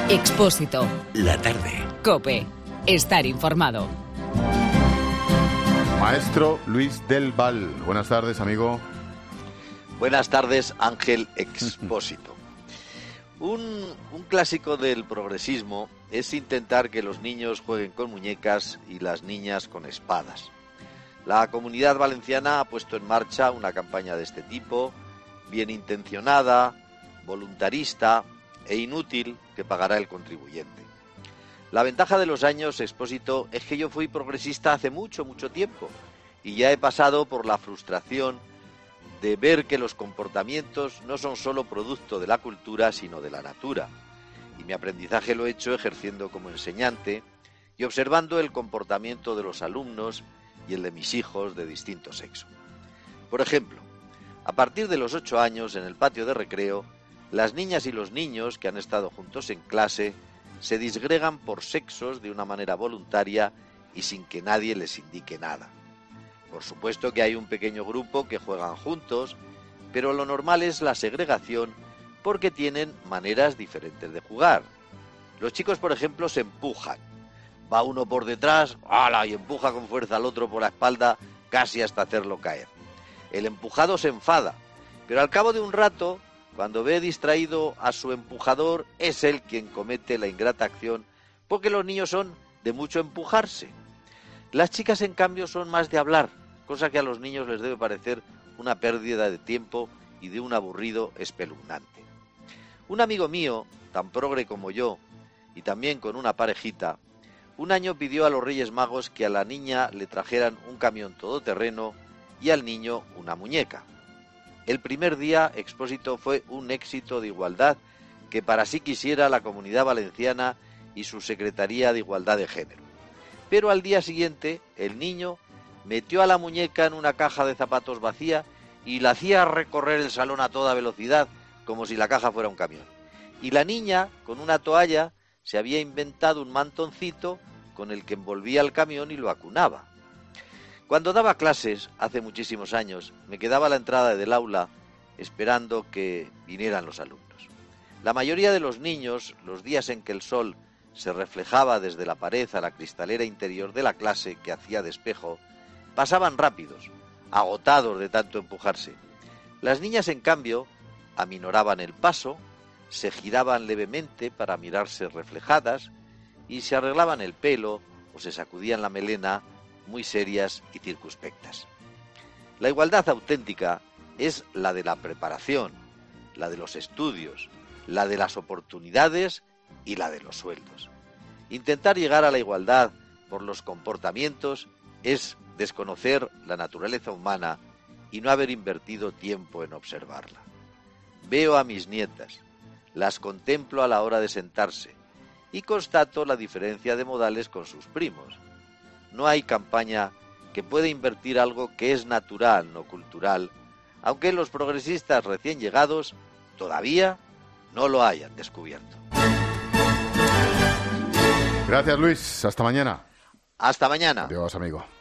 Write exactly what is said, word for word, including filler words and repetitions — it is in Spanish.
Expósito. La tarde. COPE. Estar informado. Maestro Luis del Val. Buenas tardes, amigo. Buenas tardes, Ángel Expósito. Un, un clásico del progresismo es intentar que los niños jueguen con muñecas y las niñas con espadas. La Comunidad Valenciana ha puesto en marcha una campaña de este tipo, bien intencionada, voluntarista e inútil, que pagará el contribuyente. La ventaja de los años, Expósito, es que yo fui progresista hace mucho, mucho tiempo y ya he pasado por la frustración de ver que los comportamientos no son solo producto de la cultura, sino de la natura. Y mi aprendizaje lo he hecho ejerciendo como enseñante y observando el comportamiento de los alumnos y el de mis hijos de distinto sexo. Por ejemplo, a partir de los ocho años, en el patio de recreo, las niñas y los niños que han estado juntos en clase se disgregan por sexos de una manera voluntaria y sin que nadie les indique nada. Por supuesto que hay un pequeño grupo que juegan juntos, pero lo normal es la segregación porque tienen maneras diferentes de jugar. Los chicos, por ejemplo, se empujan. Va uno por detrás, ¡hala!, y empuja con fuerza al otro por la espalda, casi hasta hacerlo caer. El empujado se enfada, pero al cabo de un rato, cuando ve distraído a su empujador, es él quien comete la ingrata acción, porque los niños son de mucho empujarse. Las chicas, en cambio, son más de hablar, cosa que a los niños les debe parecer una pérdida de tiempo y de un aburrido espeluznante. Un amigo mío, tan progre como yo, y también con una parejita, un año pidió a los Reyes Magos que a la niña le trajeran un camión todoterreno y al niño una muñeca. El primer día, Expósito, fue un éxito de igualdad que para sí quisiera la Comunidad Valenciana y su Secretaría de Igualdad de Género. Pero al día siguiente, el niño metió a la muñeca en una caja de zapatos vacía y la hacía recorrer el salón a toda velocidad, como si la caja fuera un camión. Y la niña, con una toalla, se había inventado un mantoncito con el que envolvía el camión y lo acunaba. Cuando daba clases, hace muchísimos años, me quedaba a la entrada del aula esperando que vinieran los alumnos. La mayoría de los niños, los días en que el sol se reflejaba desde la pared a la cristalera interior de la clase que hacía de espejo, pasaban rápidos, agotados de tanto empujarse. Las niñas, en cambio, aminoraban el paso, se giraban levemente para mirarse reflejadas y se arreglaban el pelo o se sacudían la melena, muy serias y circunspectas. La igualdad auténtica es la de la preparación, la de los estudios, la de las oportunidades y la de los sueldos. Intentar llegar a la igualdad por los comportamientos es desconocer la naturaleza humana y no haber invertido tiempo en observarla. Veo a mis nietas, las contemplo a la hora de sentarse y constato la diferencia de modales con sus primos. No hay campaña que pueda invertir algo que es natural, no cultural, aunque los progresistas recién llegados todavía no lo hayan descubierto. Gracias, Luis. Hasta mañana. Hasta mañana. Adiós, amigo.